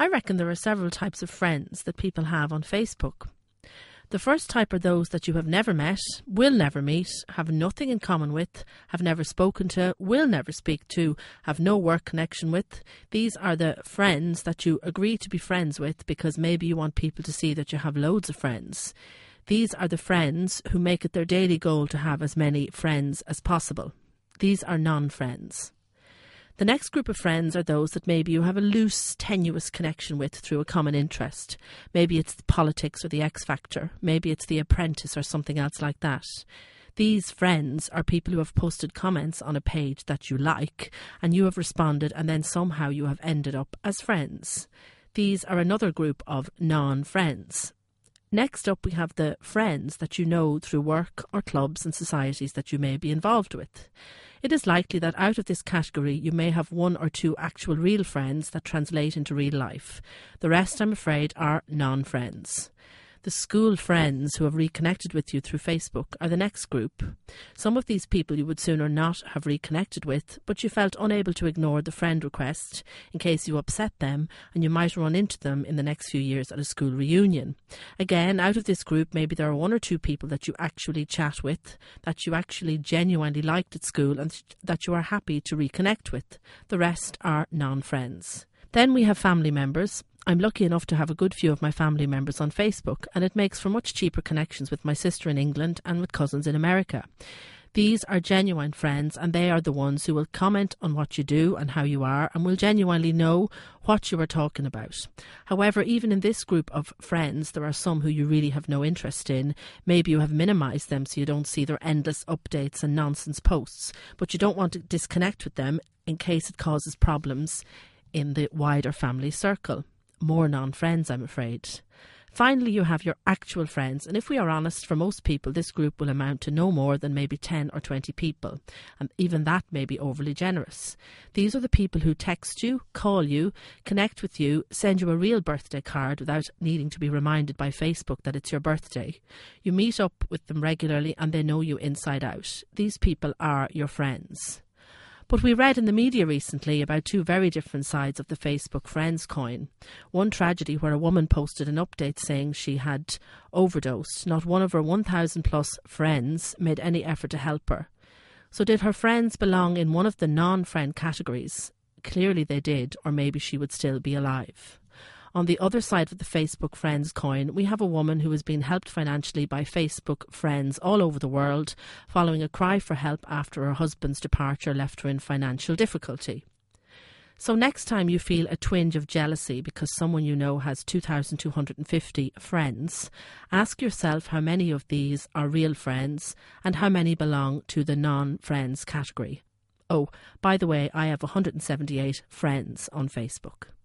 I reckon there are several types of friends that people have on Facebook. The first type are those that you have never met, will never meet, have nothing in common with, have never spoken to, will never speak to, have no work connection with. These are the friends that you agree to be friends with because maybe you want people to see that you have loads of friends. These are the friends who make it their daily goal to have as many friends as possible. These are non-friends. The next group of friends are those that maybe you have a loose, tenuous connection with through a common interest. Maybe it's politics or the X Factor. Maybe it's The Apprentice or something else like that. These friends are people who have posted comments on a page that you like and you have responded and then somehow you have ended up as friends. These are another group of non-friends. Next up, we have the friends that you know through work or clubs and societies that you may be involved with. It is likely that out of this category you may have one or two actual real friends that translate into real life. The rest, I'm afraid, are non-friends. The school friends who have reconnected with you through Facebook are the next group. Some of these people you would sooner not have reconnected with, but you felt unable to ignore the friend request in case you upset them, and you might run into them in the next few years at a school reunion. Again, out of this group, maybe there are one or two people that you actually chat with, that you actually genuinely liked at school, and that you are happy to reconnect with. The rest are non-friends. Then we have family members. I'm lucky enough to have a good few of my family members on Facebook, and it makes for much cheaper connections with my sister in England and with cousins in America. These are genuine friends, and they are the ones who will comment on what you do and how you are and will genuinely know what you are talking about. However, even in this group of friends, there are some who you really have no interest in. Maybe you have minimised them so you don't see their endless updates and nonsense posts, but you don't want to disconnect with them in case it causes problems in the wider family circle. More non-friends, I'm afraid. Finally, you have your actual friends, and if we are honest, for most people this group will amount to no more than maybe 10 or 20 people, and even that may be overly generous. These are the people who text you, call you, connect with you, send you a real birthday card without needing to be reminded by Facebook that it's your birthday. You meet up with them regularly and they know you inside out. These people are your friends. But we read in the media recently about two very different sides of the Facebook friends coin. One tragedy where a woman posted an update saying she had overdosed. Not one of her 1,000 plus friends made any effort to help her. So did her friends belong in one of the non-friend categories? Clearly they did, or maybe she would still be alive. On the other side of the Facebook friends coin, we have a woman who has been helped financially by Facebook friends all over the world, following a cry for help after her husband's departure left her in financial difficulty. So next time you feel a twinge of jealousy because someone you know has 2,250 friends, ask yourself how many of these are real friends and how many belong to the non-friends category. Oh, by the way, I have 178 friends on Facebook.